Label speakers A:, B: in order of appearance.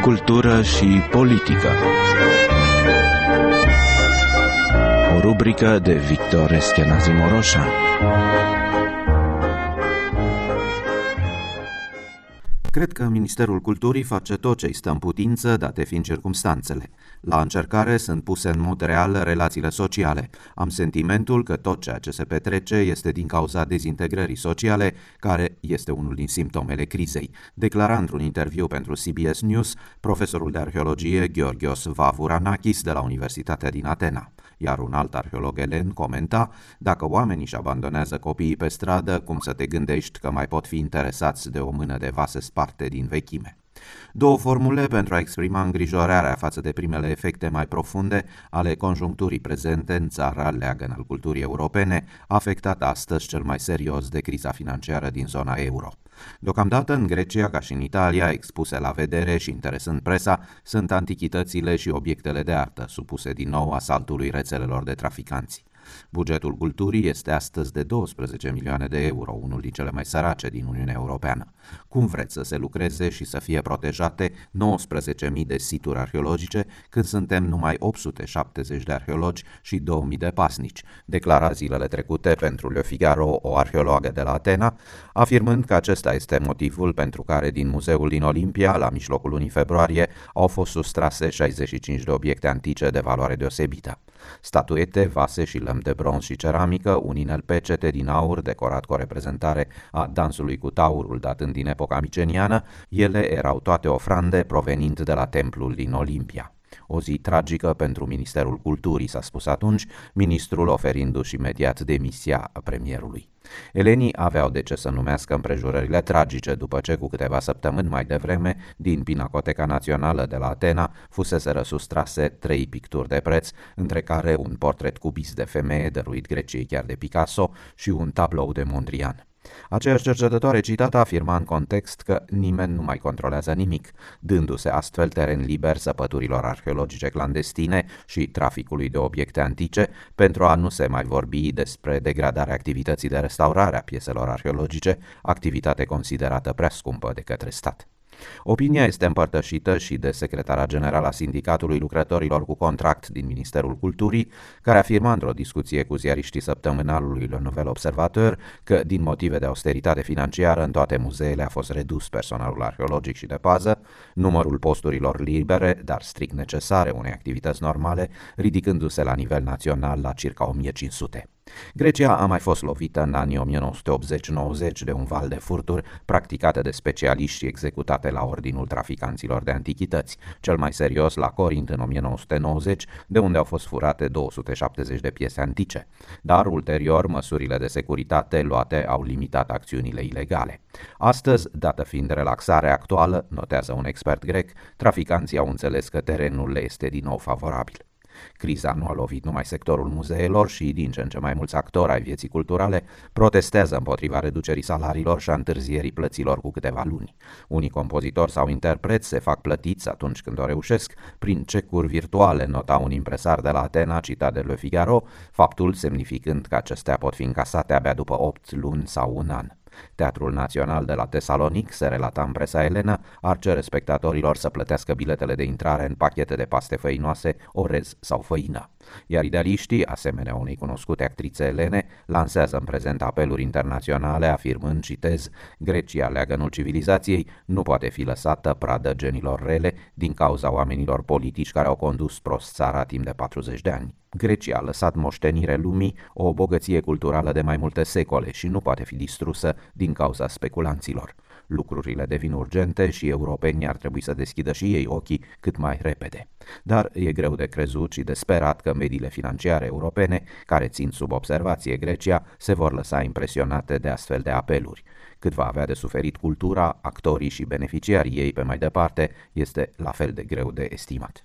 A: cultură și politică. O rubrică de Victor Eschenazi Moroșan.
B: Cred că Ministerul Culturii face tot ce îi stă în putință, date fiind circumstanțele. La încercare sunt puse în mod real relațiile sociale. Am sentimentul că tot ceea ce se petrece este din cauza dezintegrării sociale, care este unul din simptomele crizei, declara într-un interviu pentru CBS News profesorul de arheologie Georgios Vavouranakis de la Universitatea din Atena. Iar un alt arheolog elen comenta: dacă oamenii își abandonează copiii pe stradă, cum să te gândești că mai pot fi interesați de o mână de vase sparte din vechime? Două formule pentru a exprima îngrijorarea față de primele efecte mai profunde ale conjuncturii prezente în țara leagăn al culturii europene, afectată astăzi cel mai serios de criza financiară din zona euro. Deocamdată în Grecia, ca și în Italia, expuse la vedere și interesând presa, sunt antichitățile și obiectele de artă, supuse din nou asaltului rețelelor de traficanți. Bugetul culturii este astăzi de 12 milioane de euro, unul din cele mai sărace din Uniunea Europeană. Cum vreți să se lucreze și să fie protejate 19.000 de situri arheologice, când suntem numai 870 de arheologi și 2.000 de pasnici, declara zilele trecute pentru Le Figaro o arheologă de la Atena, afirmând că acesta este motivul pentru care din muzeul din Olimpia, la mijlocul lunii februarie, au fost sustrase 65 de obiecte antice de valoare deosebită. Statuete, vase și lămpi de bronz și ceramică, un inel pecete din aur decorat cu o reprezentare a dansului cu taurul datând din epoca miceniană, ele erau toate ofrande provenind de la templul din Olimpia. O zi tragică pentru Ministerul Culturii, s-a spus atunci, ministrul oferindu-și imediat demisia premierului. Elenii aveau de ce să numească împrejurările tragice după ce, cu câteva săptămâni mai devreme, din Pinacoteca Națională de la Atena fuseseră sustrase 3 picturi de preț, între care un portret cubist de femeie dăruit Greciei chiar de Picasso și un tablou de Mondrian. Aceeași cercetătoare citată afirma în context că nimeni nu mai controlează nimic, dându-se astfel teren liber săpăturilor arheologice clandestine și traficului de obiecte antice, pentru a nu se mai vorbi despre degradarea activității de restaurare a pieselor arheologice, activitate considerată prea scumpă de către stat. Opinia este împărtășită și de secretara generală a Sindicatului Lucrătorilor cu Contract din Ministerul Culturii, care afirma într-o discuție cu ziariștii săptămânalului Le Nouvel Observateur că, din motive de austeritate financiară, în toate muzeele a fost redus personalul arheologic și de pază, numărul posturilor libere, dar strict necesare unei activități normale, ridicându-se la nivel național la circa 1500. Grecia a mai fost lovită în anii 1980-90 de un val de furturi practicate de specialiști și executate la ordinul traficanților de antichități, cel mai serios la Corint în 1990, de unde au fost furate 270 de piese antice. Dar, ulterior, măsurile de securitate luate au limitat acțiunile ilegale. Astăzi, dată fiind relaxarea actuală, notează un expert grec, traficanții au înțeles că terenul le este din nou favorabil. Criza nu a lovit numai sectorul muzeelor și din ce în ce mai mulți actori ai vieții culturale protestează împotriva reducerii salariilor și a întârzierii plăților cu câteva luni. Unii compozitori sau interpreți se fac plătiți atunci când o reușesc prin cecuri virtuale, nota un impresar de la Atena citat de Le Figaro, faptul semnificând că acestea pot fi încasate abia după 8 luni sau un an. Teatrul Național de la Tesalonic, se relata în presa elenă, ar cere spectatorilor să plătească biletele de intrare în pachete de paste făinoase, orez sau făină. Iar idealiștii, asemenea unei cunoscute actrițe elene, lansează în prezent apeluri internaționale afirmând, citez, Grecia, leagănul civilizației, nu poate fi lăsată pradă genilor rele din cauza oamenilor politici care au condus prost țara timp de 40 de ani. Grecia a lăsat moștenire lumii o bogăție culturală de mai multe secole și nu poate fi distrusă din cauza speculanților. Lucrurile devin urgente și europenii ar trebui să deschidă și ei ochii cât mai repede. Dar e greu de crezut și de sperat că mediile financiare europene, care țin sub observație Grecia, se vor lăsa impresionate de astfel de apeluri. Cât va avea de suferit cultura, actorii și beneficiarii ei pe mai departe, este la fel de greu de estimat.